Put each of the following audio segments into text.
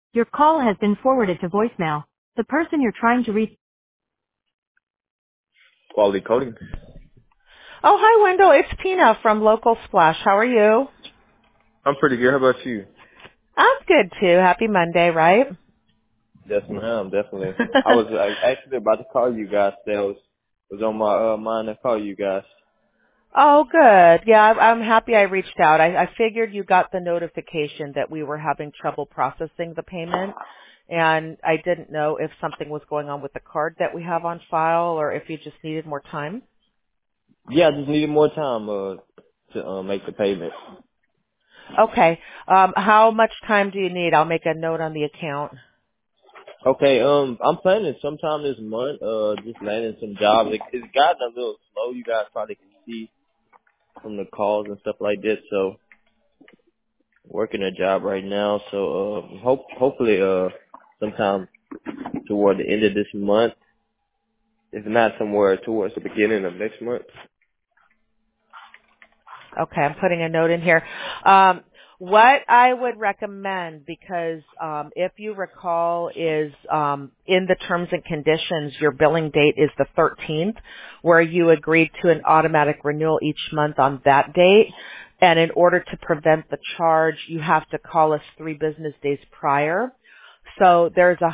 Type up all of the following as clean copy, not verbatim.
Your call has been forwarded to voicemail. The person you're trying to reach. Quality coding. Oh, hi, Wendell. It's Tina from Local Splash. How are you? I'm pretty good. How about you? I'm good, too. Happy Monday, right? Yes, ma'am. Definitely. I was actually about to call you guys. That was on my mind to call you guys. Oh, good. Yeah, I'm happy I reached out. I figured you got the notification that we were having trouble processing the payment, and I didn't know if something was going on with the card that we have on file or if you just needed more time. Yeah, I just needed more time to make the payment. Okay. How much time do you need? I'll make a note on the account. Okay. I'm planning sometime this month. Just landing some jobs. It's gotten a little slow. You guys probably can see from the calls and stuff like that. So working a job right now. So hopefully sometime toward the end of this month, if not somewhere towards the beginning of next month. Okay, I'm putting a note in here. What I would recommend, because if you recall, is in the terms and conditions, your billing date is the 13th, where you agreed to an automatic renewal each month on that date. And in order to prevent the charge, you have to call us 3 business days prior. So there's a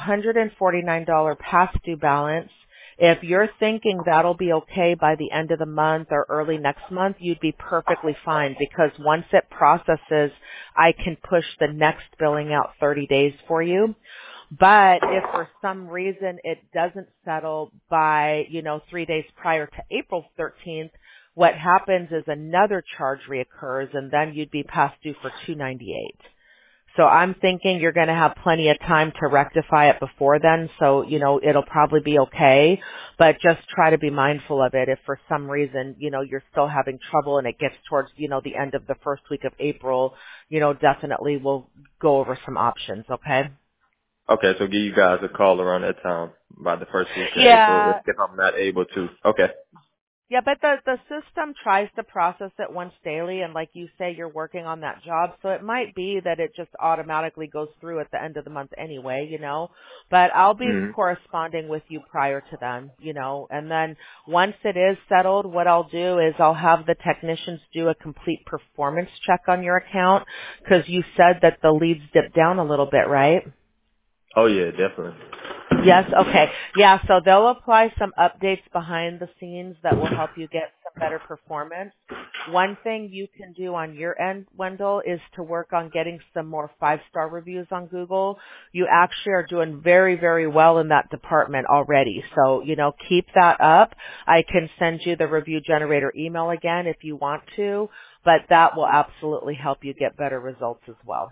$149 past due balance. If you're thinking that'll be okay by the end of the month or early next month, you'd be perfectly fine, because once it processes, I can push the next billing out 30 days for you. But if for some reason it doesn't settle by, 3 days prior to April 13th, what happens is another charge reoccurs, and then you'd be past due for $298. So I'm thinking you're going to have plenty of time to rectify it before then. So, it'll probably be okay, but just try to be mindful of it. If for some reason, you're still having trouble and it gets towards, the end of the first week of April, definitely we'll go over some options. Okay. Okay, so give you guys a call around that time by the first week of April Yeah. if I'm not able to. Okay. Yeah, but the system tries to process it once daily, and like you say, you're working on that job, so it might be that it just automatically goes through at the end of the month anyway. But I'll be Mm-hmm. corresponding with you prior to then, and then once it is settled, what I'll do is I'll have the technicians do a complete performance check on your account, because you said that the leads dipped down a little bit, right? Oh yeah, definitely. Yes, okay. Yeah, so they'll apply some updates behind the scenes that will help you get some better performance. One thing you can do on your end, Wendell, is to work on getting some more 5-star reviews on Google. You actually are doing very, very well in that department already. So, keep that up. I can send you the review generator email again if you want to, but that will absolutely help you get better results as well.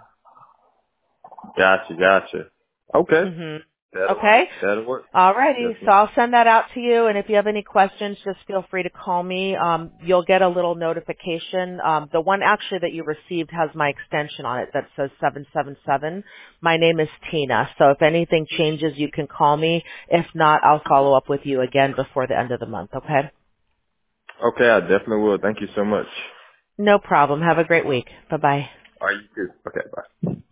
Gotcha. Okay. Mhm. That'll work. Okay. That'll work. Yes, Alrighty, so ma'am. I'll send that out to you, and if you have any questions, just feel free to call me. You'll get a little notification. The one actually that you received has my extension on it that says 777. My name is Tina, so if anything changes, you can call me. If not, I'll follow up with you again before the end of the month, okay? Okay, I definitely will. Thank you so much. No problem. Have a great week. Bye-bye. All right, you too. Okay, bye.